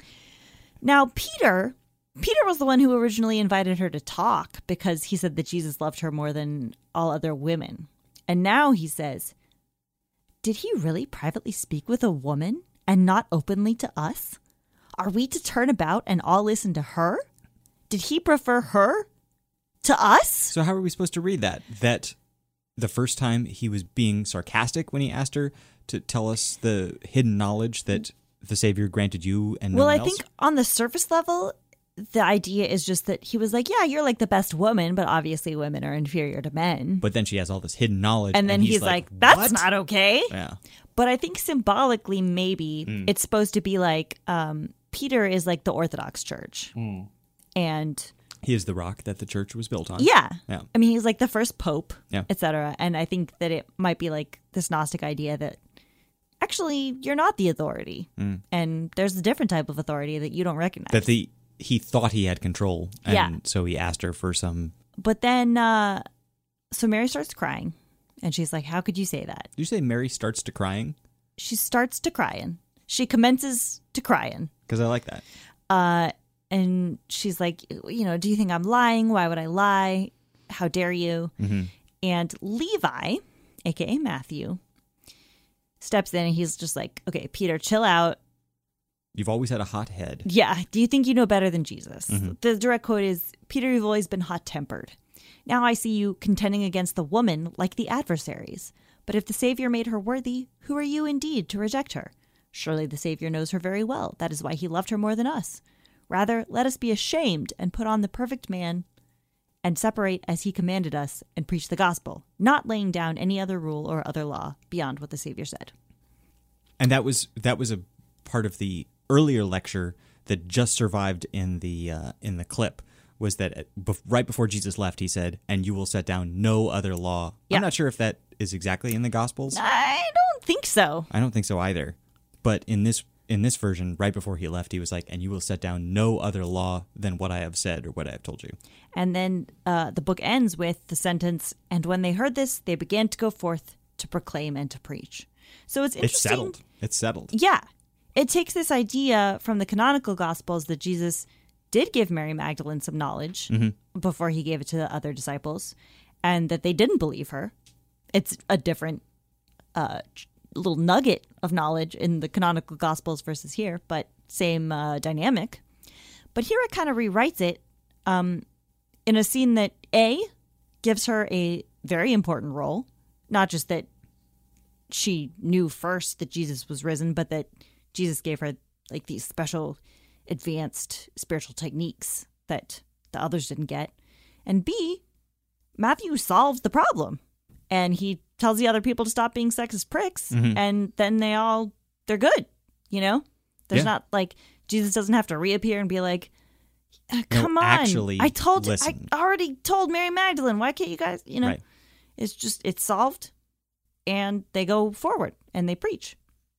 B: Now, Peter was the one who originally invited her to talk because he said that Jesus loved her more than all other women. And now he says, did he really privately speak with a woman and not openly to us? Are we to turn about and all listen to her? Did he prefer her to us?
A: So how are we supposed to read that? That the first time he was being sarcastic when he asked her to tell us the hidden knowledge that the Savior granted you and no one else?
B: Well, I think on the surface level, the idea is just that he was like, yeah, you're like the best woman, but obviously women are inferior to men.
A: But then she has all this hidden knowledge.
B: And then he's like, that's not okay.
A: Yeah.
B: But I think symbolically, maybe it's supposed to be like Peter is like the Orthodox Church. And
A: he is the rock that the church was built on.
B: Yeah.
A: Yeah.
B: I mean, he's like the first pope,
A: yeah,
B: etc. And I think that it might be like this Gnostic idea that actually you're not the authority. And there's a different type of authority that you don't recognize.
A: That he thought he had control. And so he asked her for some.
B: But then, so Mary starts crying. And she's like, how could you say that?
A: Did you say Mary starts to crying?
B: She starts to crying. She commences to crying.
A: Because I like that.
B: And she's like, you know, do you think I'm lying? Why would I lie? How dare you?
A: Mm-hmm.
B: And Levi, a.k.a. Matthew, steps in and he's just like, okay, Peter, chill out.
A: You've always had a hot head.
B: Yeah. Do you think you know better than Jesus?
A: Mm-hmm.
B: The direct quote is, Peter, you've always been hot-tempered. Now I see you contending against the woman like the adversaries. But if the Savior made her worthy, who are you indeed to reject her? Surely the Savior knows her very well. That is why he loved her more than us. Rather, let us be ashamed and put on the perfect man and separate as he commanded us and preach the gospel, not laying down any other rule or other law beyond what the Savior said.
A: And that was a part of the earlier lecture that just survived in the clip, was that right before Jesus left, he said, and you will set down no other law. Yeah. I'm not sure if that is exactly in the Gospels.
B: I don't think so.
A: I don't think so either. But in this version, right before he left, he was like, and you will set down no other law than what I have said or what I have told you.
B: And then the book ends with the sentence, and when they heard this, they began to go forth to proclaim and to preach. So it's interesting.
A: It's settled.
B: Yeah. It takes this idea from the canonical Gospels that Jesus did give Mary Magdalene some knowledge before he gave it to the other disciples, and that they didn't believe her. It's a different little nugget of knowledge in the canonical Gospels versus here, but same dynamic. But here it kind of rewrites it in a scene that gives her a very important role, not just that she knew first that Jesus was risen, but that Jesus gave her like these special advanced spiritual techniques that the others didn't get. And B, Matthew solves the problem. And he tells the other people to stop being sexist pricks. And then they're good. You know? There's not like, Jesus doesn't have to reappear and be like, come on.
A: Actually,
B: I already told Mary Magdalene. Why can't you guys, you know?
A: Right.
B: It's solved. And they go forward and they preach.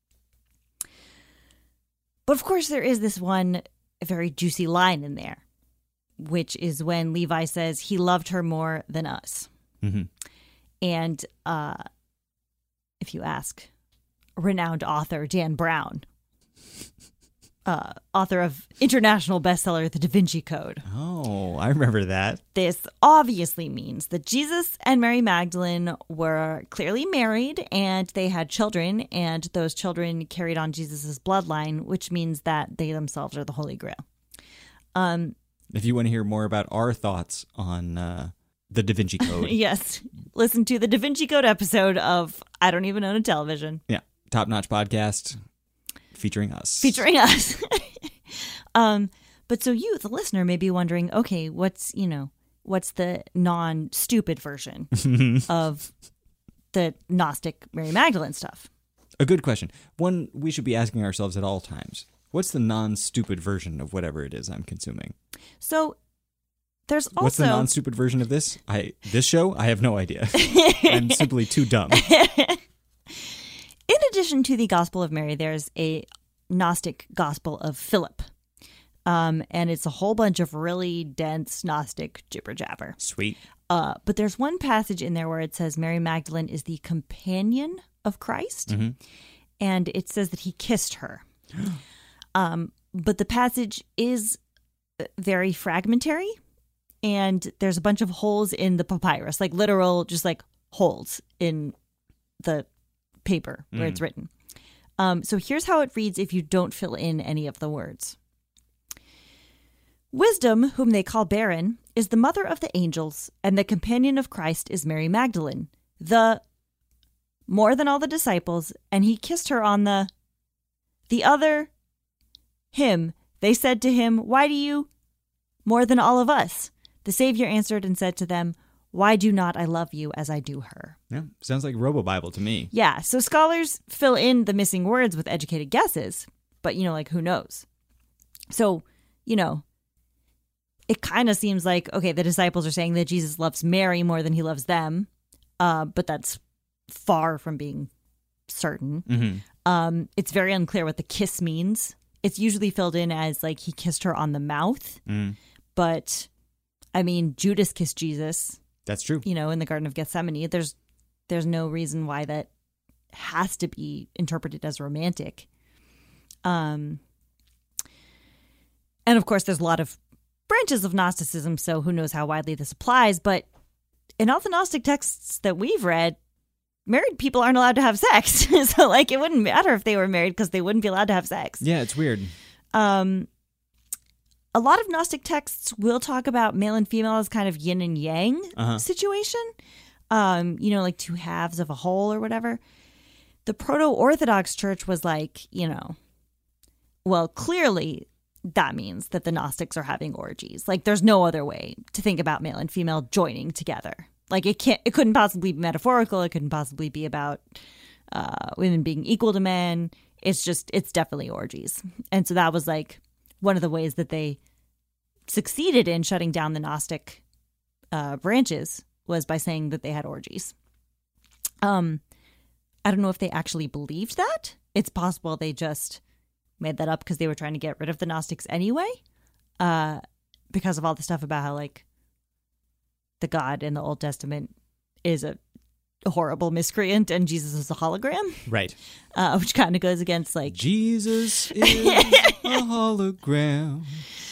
B: But of course, there is this one very juicy line in there, which is when Levi says he loved her more than us. And if you ask renowned author Dan Brown, author of international bestseller The Da Vinci Code.
A: Oh, I remember that.
B: This obviously means that Jesus and Mary Magdalene were clearly married and they had children, and those children carried on Jesus's bloodline, which means that they themselves are the Holy Grail.
A: If you want to hear more about our thoughts on the Da Vinci Code.
B: Yes. Listen to the Da Vinci Code episode of I Don't Even Own a Television.
A: Yeah. Top Notch Podcast. Featuring us.
B: But so you, the listener, may be wondering, okay, what's the non-stupid version of the Gnostic Mary Magdalene stuff?
A: A good question. One we should be asking ourselves at all times. What's the non-stupid version of whatever it is I'm consuming?
B: So there's also...
A: What's the non-stupid version of this? This show? I have no idea. I'm simply too dumb.
B: In addition to the Gospel of Mary, there's a Gnostic Gospel of Philip. And it's a whole bunch of really dense Gnostic jibber jabber.
A: Sweet.
B: But there's one passage in there where it says Mary Magdalene is the companion of Christ.
A: Mm-hmm.
B: And it says that he kissed her. But the passage is very fragmentary. And there's a bunch of holes in the papyrus, like literal, just like holes in the paper where it's written. So here's how it reads if you don't fill in any of the words. Wisdom, whom they call barren, is the mother of the angels, and the companion of Christ is Mary Magdalene, the more than all the disciples, and he kissed her on the other him. They said to him, why do you more than all of us? The Savior answered and said to them, why do not I love you as I do her?
A: Yeah, sounds like Robo-Bible to me.
B: Yeah, so scholars fill in the missing words with educated guesses, but, like, who knows? So, it kind of seems like, okay, the disciples are saying that Jesus loves Mary more than he loves them, but that's far from being certain.
A: Mm-hmm.
B: It's very unclear what the kiss means. It's usually filled in as, like, he kissed her on the mouth, but, I mean, Judas kissed Jesus.
A: That's true.
B: In the Garden of Gethsemane. There's no reason why that has to be interpreted as romantic. And of course, there's a lot of branches of Gnosticism, so who knows how widely this applies. But in all the Gnostic texts that we've read, married people aren't allowed to have sex. So, like, it wouldn't matter if they were married because they wouldn't be allowed to have sex.
A: Yeah, it's weird.
B: A lot of Gnostic texts will talk about male and female as kind of yin and yang situation. Like two halves of a whole or whatever. The Proto-Orthodox Church was like, well, clearly that means that the Gnostics are having orgies. Like, there's no other way to think about male and female joining together. Like, it couldn't possibly be metaphorical. It couldn't possibly be about women being equal to men. It's definitely orgies. And so that was like one of the ways that they succeeded in shutting down the Gnostic branches was by saying that they had orgies. I don't know if they actually believed that. It's possible they just made that up because they were trying to get rid of the Gnostics anyway, because of all the stuff about how, like, the God in the Old Testament is a horrible miscreant and Jesus is a hologram.
A: Right.
B: Which kind of goes against, like...
A: Jesus is a hologram.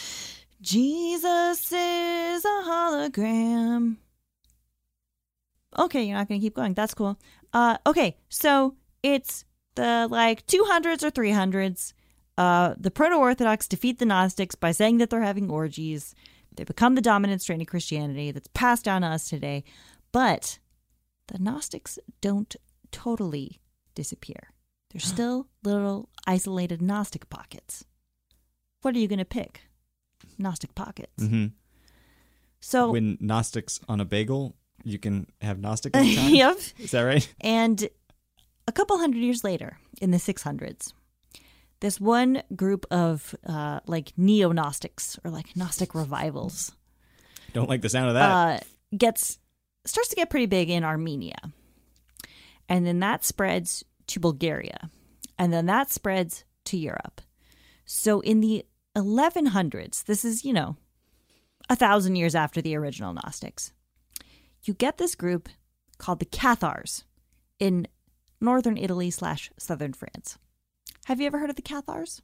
B: Jesus is a hologram. Okay, you're not going to keep going. That's cool. Okay, so it's the, like, 200s or 300s. The Proto-Orthodox defeat the Gnostics by saying that they're having orgies. They become the dominant strain of Christianity that's passed down to us today. But the Gnostics don't totally disappear. There's still little isolated Gnostic pockets. What are you going to pick? Gnostic pockets.
A: Mm-hmm.
B: So
A: when Gnostics on a bagel, you can have Gnostic anytime?
B: Yep.
A: Is that right?
B: And a couple hundred years later, in the 600s, this one group of like neo-Gnostics or like Gnostic revivals.
A: Don't like the sound of that.
B: Starts to get pretty big in Armenia. And then that spreads to Bulgaria. And then that spreads to Europe. So in the 1100s, this is, 1,000 years after the original Gnostics, you get this group called the Cathars in northern Italy / southern France. Have you ever heard of the Cathars?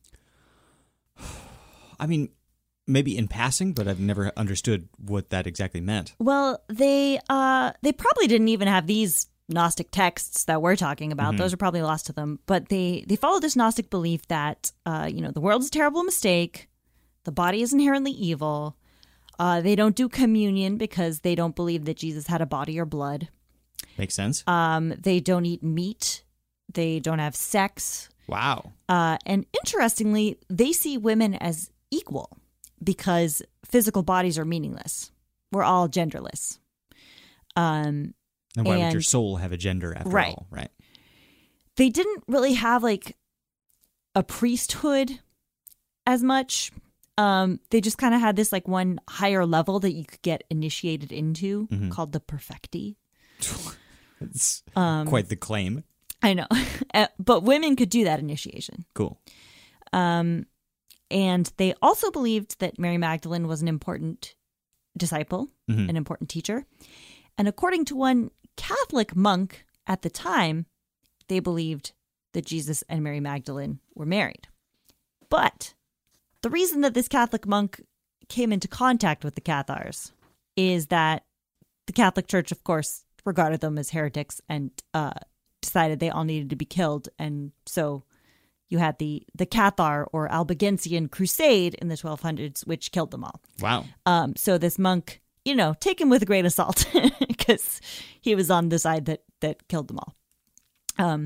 A: I mean, maybe in passing, but I've never understood what that exactly meant.
B: Well, they probably didn't even have these Gnostic texts that we're talking about. Mm-hmm. Those are probably lost to them. But they follow this Gnostic belief that, the world's a terrible mistake. The body is inherently evil. They don't do communion because they don't believe that Jesus had a body or blood.
A: Makes sense.
B: They don't eat meat. They don't have sex.
A: Wow.
B: And interestingly, they see women as equal because physical bodies are meaningless. We're all genderless.
A: And why would your soul have a gender after all? Right.
B: They didn't really have like a priesthood as much. They just kind of had this like one higher level that you could get initiated into called the perfecti.
A: It's quite the claim.
B: I know. But women could do that initiation.
A: Cool.
B: And they also believed that Mary Magdalene was an important disciple, an important teacher. And according to one Catholic monk at the time, they believed that Jesus and Mary Magdalene were married. But the reason that this Catholic monk came into contact with the Cathars is that the Catholic Church, of course, regarded them as heretics and decided they all needed to be killed. And so you had the Cathar or Albigensian Crusade in the 1200s, which killed them all.
A: Wow.
B: So this monk, take him with a grain of salt because he was on the side that killed them all.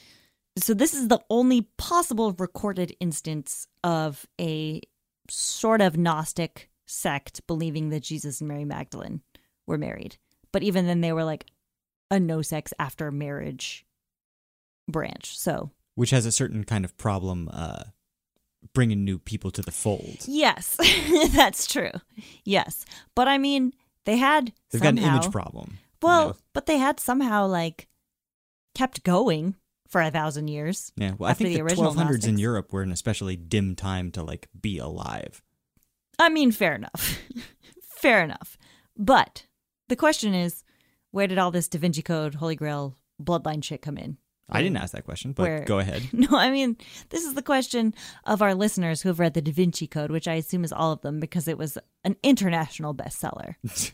B: So this is the only possible recorded instance of a sort of Gnostic sect believing that Jesus and Mary Magdalene were married. But even then, they were like a no-sex after marriage branch. So,
A: which has a certain kind of problem bringing new people to the fold.
B: Yes, that's true. Yes. But I mean, they've got
A: an image problem.
B: Well, but they had somehow kept going for 1,000 years.
A: Yeah, well, I think the 1200s Gnostics in Europe were an especially dim time to be alive.
B: I mean, fair enough. Fair enough. But the question is, where did all this Da Vinci Code, Holy Grail, bloodline shit come in?
A: I didn't ask that question, but go ahead.
B: No, I mean, this is the question of our listeners who have read the Da Vinci Code, which I assume is all of them because it was an international bestseller.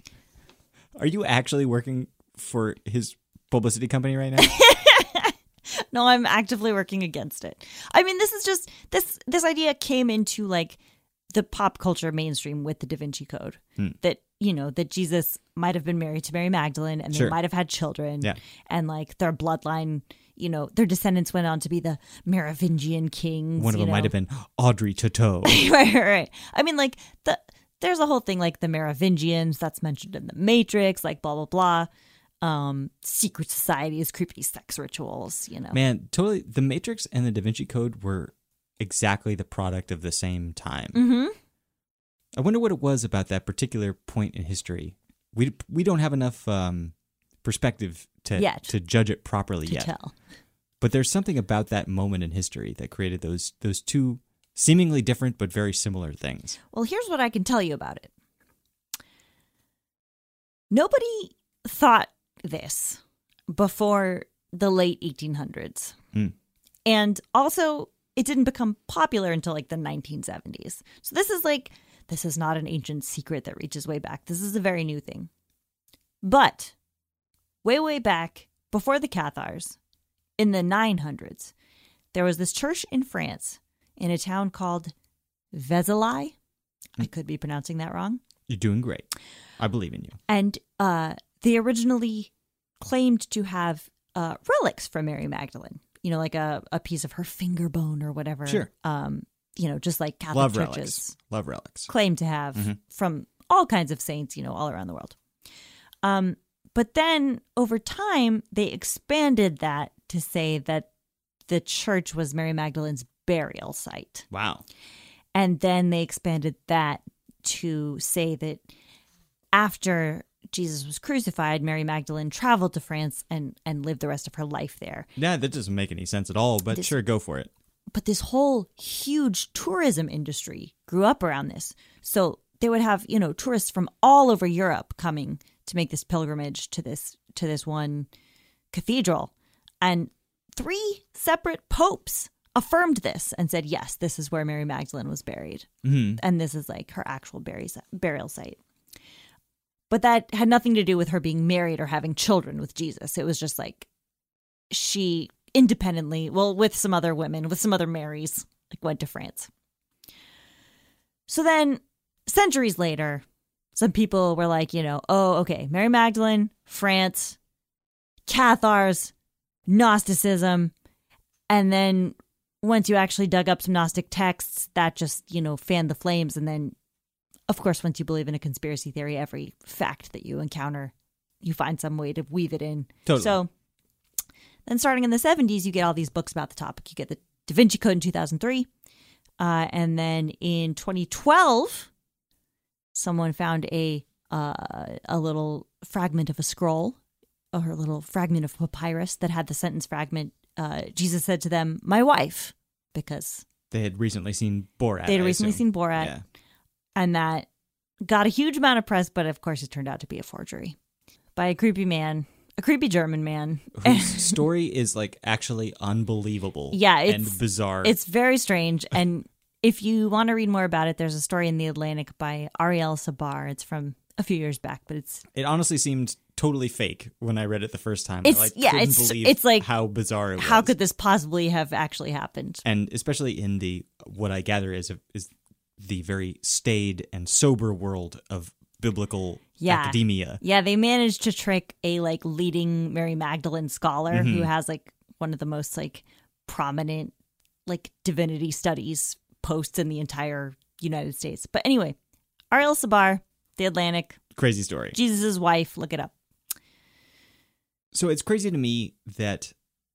A: Are you actually working for his publicity company right now?
B: No, I'm actively working against it. I mean, this is just, this idea came into the pop culture mainstream with the Da Vinci Code. That, that Jesus might have been married to Mary Magdalene and they might have had children. Yeah. And their bloodline, their descendants went on to be the Merovingian kings.
A: One of them might have been Audrey Tautou.
B: Right. I mean, there's a whole thing the Merovingians that's mentioned in the Matrix, blah, blah, blah. Secret societies, creepy sex rituals,
A: Man, totally. The Matrix and the Da Vinci Code were exactly the product of the same time.
B: Mm-hmm.
A: I wonder what it was about that particular point in history. We don't have enough perspective to judge it properly yet.
B: Tell.
A: But there's something about that moment in history that created those two seemingly different but very similar things.
B: Well, here's what I can tell you about it. Nobody thought this before the late 1800s. And also, it didn't become popular until the 1970s. So this is not an ancient secret that reaches way back. This is a very new thing. But way back before the Cathars, in the 900s, there was this church in France in a town called Vézelay. I could be pronouncing that wrong.
A: You're doing great. I believe in you.
B: And they originally claimed to have relics from Mary Magdalene, a piece of her finger bone or whatever.
A: Sure.
B: Just like Catholic churches.
A: Love relics.
B: Claim to have from all kinds of saints, all around the world. But then over time, they expanded that to say that the church was Mary Magdalene's burial site.
A: Wow.
B: And then they expanded that to say that after Jesus was crucified, Mary Magdalene traveled to France and lived the rest of her life there.
A: Yeah, that doesn't make any sense at all, but sure, go for it.
B: But this whole huge tourism industry grew up around this. So they would have, tourists from all over Europe coming to make this pilgrimage to this one cathedral. And 3 separate popes affirmed this and said, yes, this is where Mary Magdalene was buried. Mm-hmm. And this is her actual burial site. But that had nothing to do with her being married or having children with Jesus. It was just she independently, with some other women, with some other Marys, went to France. So then centuries later, some people were okay, Mary Magdalene, France, Cathars, Gnosticism. And then once you actually dug up some Gnostic texts, that just, fanned the flames. And then, of course, once you believe in a conspiracy theory, every fact that you encounter, you find some way to weave it in.
A: Totally.
B: So then starting in the 70s, you get all these books about the topic. You get the Da Vinci Code in 2003. And then in 2012, someone found a little fragment of a scroll, or a little fragment of papyrus that had the sentence fragment, Jesus said to them, "My wife," because
A: They had recently seen Borat.
B: They had recently seen Borat.
A: Yeah.
B: And that got a huge amount of press, but of course it turned out to be a forgery by a creepy German man.
A: Whose story is like actually unbelievable.
B: Yeah,
A: and bizarre.
B: It's very strange. And if you want to read more about it, there's a story in The Atlantic by Ariel Sabar. It's from a few years back, but it
A: honestly seemed totally fake when I read it the first time.
B: It's like
A: how bizarre it was.
B: How could this possibly have actually happened?
A: And especially in what I gather is the very staid and sober world of biblical academia.
B: Yeah, they managed to trick a like leading Mary Magdalene scholar who has like one of the most like prominent like divinity studies posts in the entire United States. But anyway, Ariel Sabar, The Atlantic.
A: Crazy story.
B: Jesus' wife, look it up.
A: So it's crazy to me that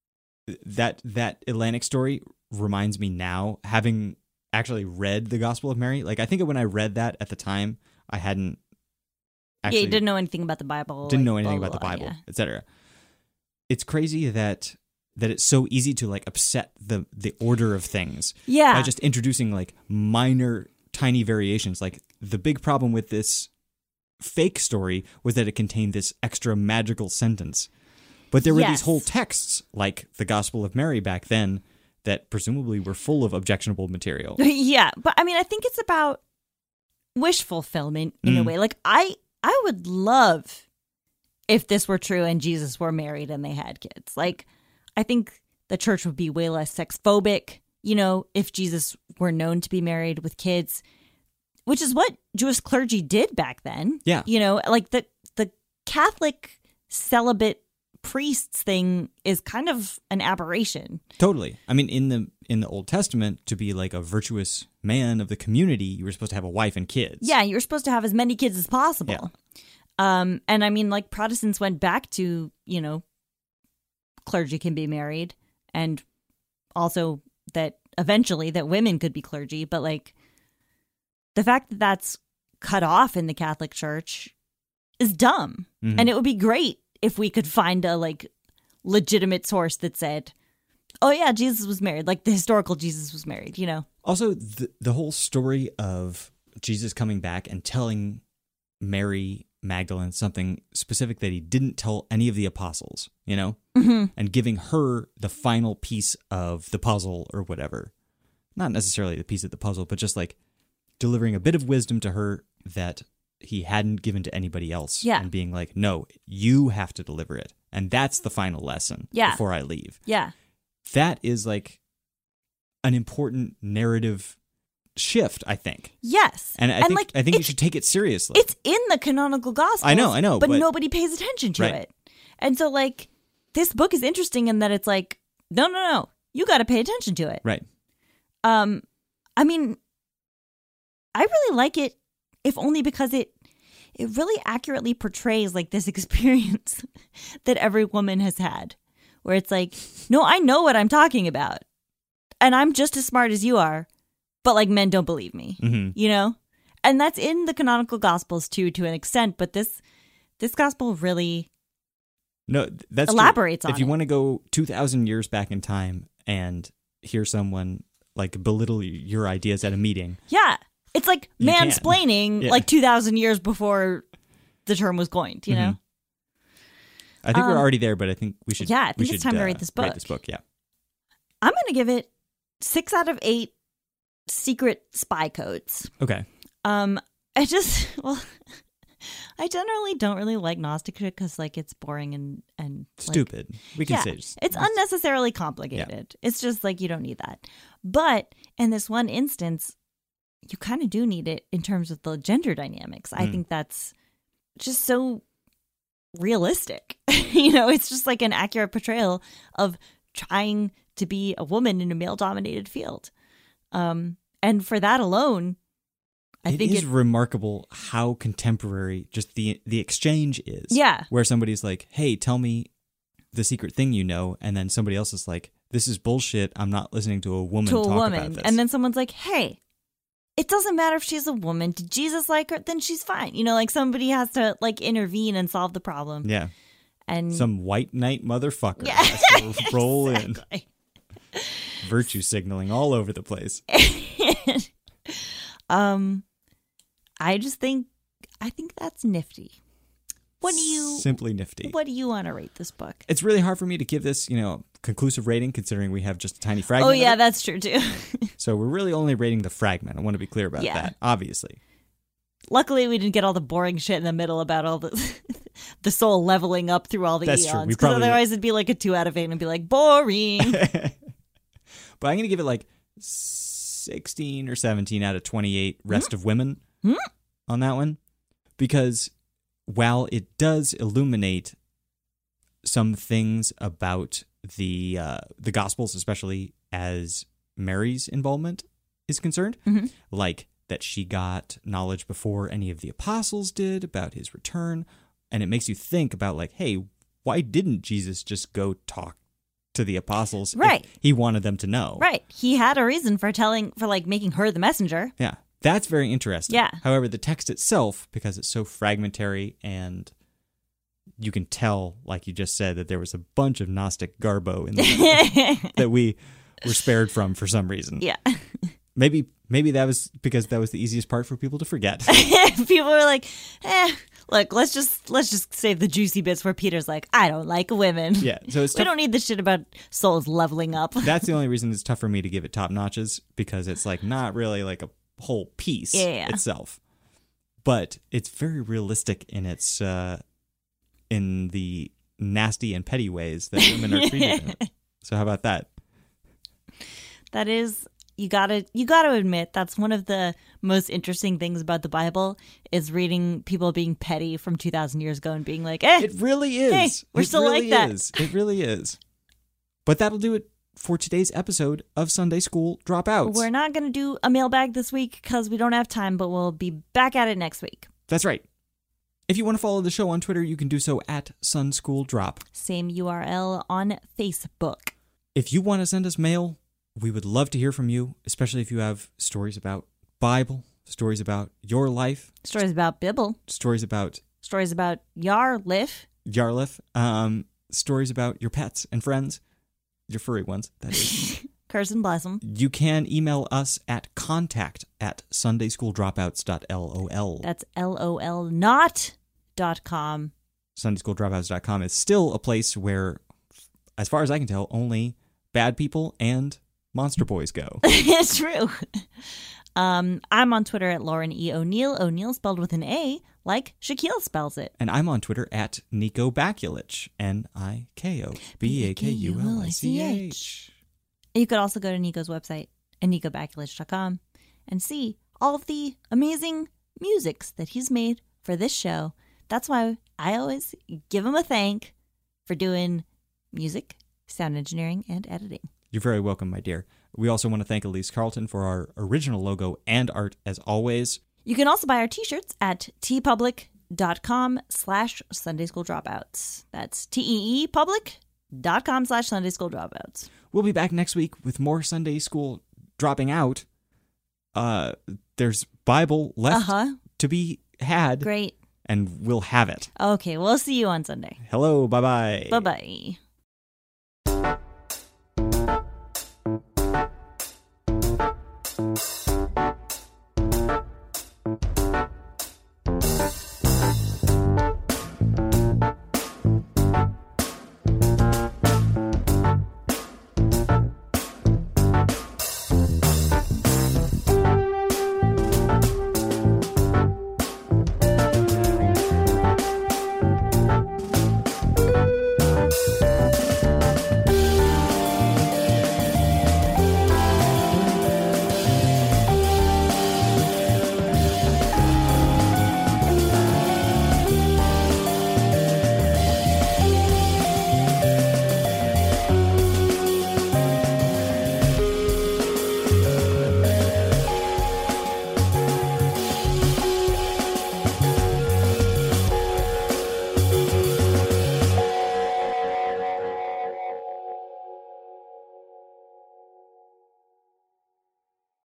A: Atlantic story reminds me now, having actually read the Gospel of Mary. Like, I think when I read that at the time, I hadn't actually...
B: Yeah, you didn't know anything about the Bible.
A: Didn't know anything about the Bible, etc. It's crazy that it's so easy to, like, upset the order of things.
B: Yeah.
A: By just introducing, like, minor, tiny variations. Like, the big problem with this fake story was that it contained this extra magical sentence. But there were these whole texts, like the Gospel of Mary back then, that presumably were full of objectionable material.
B: Yeah, but I mean, I think it's about wish fulfillment in a way. Like, I would love if this were true and Jesus were married and they had kids. Like, I think the church would be way less sex phobic, if Jesus were known to be married with kids, which is what Jewish clergy did back then.
A: Yeah.
B: Like the Catholic celibate priests thing is kind of an aberration.
A: Totally. I mean, in the Old Testament, to be like a virtuous man of the community, you were supposed to have a wife and kids.
B: Yeah, you were supposed to have as many kids as possible. Yeah. And I mean, like, Protestants went back to, clergy can be married, and also that eventually that women could be clergy. But like, the fact that that's cut off in the Catholic Church is dumb. Mm-hmm. And it would be great if we could find a like legitimate source that said, oh yeah, Jesus was married, like the historical Jesus was married,
A: Also, the whole story of Jesus coming back and telling Mary Magdalene something specific that he didn't tell any of the apostles,
B: mm-hmm.
A: and giving her the final piece of the puzzle or whatever. Not necessarily the piece of the puzzle, but just like delivering a bit of wisdom to her that he hadn't given to anybody else.
B: Yeah.
A: And being like, no, you have to deliver it. And that's the final lesson before I leave.
B: Yeah.
A: That is like an important narrative shift, I think.
B: Yes.
A: And I think you should take it seriously.
B: It's in the canonical Gospels.
A: I know.
B: But nobody pays attention to it. And so like, this book is interesting in that it's like, no. You got to pay attention to it.
A: Right.
B: I mean, I really like it, if only because it really accurately portrays like this experience that every woman has had, where it's like, no, I know what I'm talking about, and I'm just as smart as you are, but like men don't believe me,
A: mm-hmm.
B: And that's in the canonical Gospels too, to an extent, but this gospel really
A: that's
B: elaborates on it.
A: If you want to go 2,000 years back in time and hear someone like belittle your ideas at a meeting,
B: it's like mansplaining like 2,000 years before the term was coined,
A: mm-hmm. I think we're already there, but I think we should.
B: Yeah, I think it's time to rate this book.
A: Yeah.
B: I'm going to give it 6 out of 8 secret spy codes.
A: Okay.
B: I generally don't really like Gnostic shit because like it's boring and
A: stupid.
B: Like,
A: we can say
B: it's unnecessarily complicated. Yeah. It's just like you don't need that. But in this one instance, you kind of do need it in terms of the gender dynamics. I think that's just so realistic. It's just like an accurate portrayal of trying to be a woman in a male-dominated field. And for that alone, I think
A: it is remarkable how contemporary just the exchange is.
B: Yeah.
A: Where somebody's like, hey, tell me the secret thing you know. And then somebody else is like, this is bullshit. I'm not listening to a woman talk about this.
B: And then someone's like, hey, it doesn't matter if she's a woman. Did Jesus like her? Then she's fine. Like somebody has to like intervene and solve the problem.
A: Yeah.
B: And
A: some white knight motherfucker has to roll in. Virtue signaling all over the place.
B: I think that's nifty.
A: Simply nifty.
B: What do you want to rate this book?
A: It's really hard for me to give this, conclusive rating considering we have just a tiny fragment.
B: Oh yeah, that's true too.
A: So we're really only rating the fragment. I want to be clear about that, obviously.
B: Luckily, we didn't get all the boring shit in the middle about all the soul leveling up through all the eons. Because otherwise it'd be like a 2 out of 8 and it'd be like, boring.
A: But I'm going to give it like 16 or 17 out of 28 Rest of Women on that one. Because while it does illuminate some things about the Gospels, especially as Mary's involvement is concerned, like that she got knowledge before any of the apostles did about his return. And it makes you think about like, hey, why didn't Jesus just go talk to the apostles if he wanted them to know?
B: Right. He had a reason for making her the messenger.
A: Yeah. That's very interesting.
B: Yeah.
A: However, the text itself, because it's so fragmentary and you can tell, like you just said, that there was a bunch of Gnostic garbo in the that we were spared from for some reason.
B: Yeah.
A: Maybe that was because that was the easiest part for people to forget.
B: People were like, look, let's just save the juicy bits where Peter's like, I don't like women.
A: Yeah, so it's tough.
B: We don't need the shit about souls leveling up.
A: That's the only reason it's tough for me to give it top notches, because it's like not really like a whole piece itself. But it's very realistic in its in the nasty and petty ways that women are treated in it. So how about that?
B: That is, you gotta admit, that's one of the most interesting things about the Bible is reading people being petty from 2,000 years ago and being like,
A: it really is.
B: Hey, we're still like that.
A: It really is. But that'll do it for today's episode of Sunday School Dropouts.
B: We're not going to do a mailbag this week because we don't have time, but we'll be back at it next week.
A: That's right. If you want to follow the show on Twitter, you can do so at SunSchoolDrop.
B: Same URL on Facebook.
A: If you want to send us mail, we would love to hear from you, especially if you have stories about Bible, stories about your life.
B: Stories about Bible.
A: Stories about
B: Yarlif.
A: Stories about your pets and friends. Your furry ones, that is.
B: Curse and bless them.
A: You can email us at contact@sundaysschooldropouts.lol.
B: That's LOL, not .com.
A: SundaySchoolDropouts.com is still a place where, as far as I can tell, only bad people and monster boys go.
B: It's true. I'm on Twitter at Lauren E. O'Neill. O'Neill spelled with an A, like Shaquille spells it.
A: And I'm on Twitter at Niko Bakulich. NIKO BAKULICH.
B: You could also go to Niko's website at nikobakulich.com and see all of the amazing musics that he's made for this show. That's why I always give him a thank for doing music, sound engineering, and editing.
A: You're very welcome, my dear. We also want to thank Elise Carlton for our original logo and art, as always.
B: You can also buy our t-shirts at teepublic.com/SundaySchoolDropouts. That's teepublic.com/SundaySchoolDropouts.
A: We'll be back next week with more Sunday School dropping out. There's Bible left to be had.
B: Great.
A: And we'll have it.
B: Okay, we'll see you on Sunday.
A: Hello, bye-bye.
B: Bye-bye.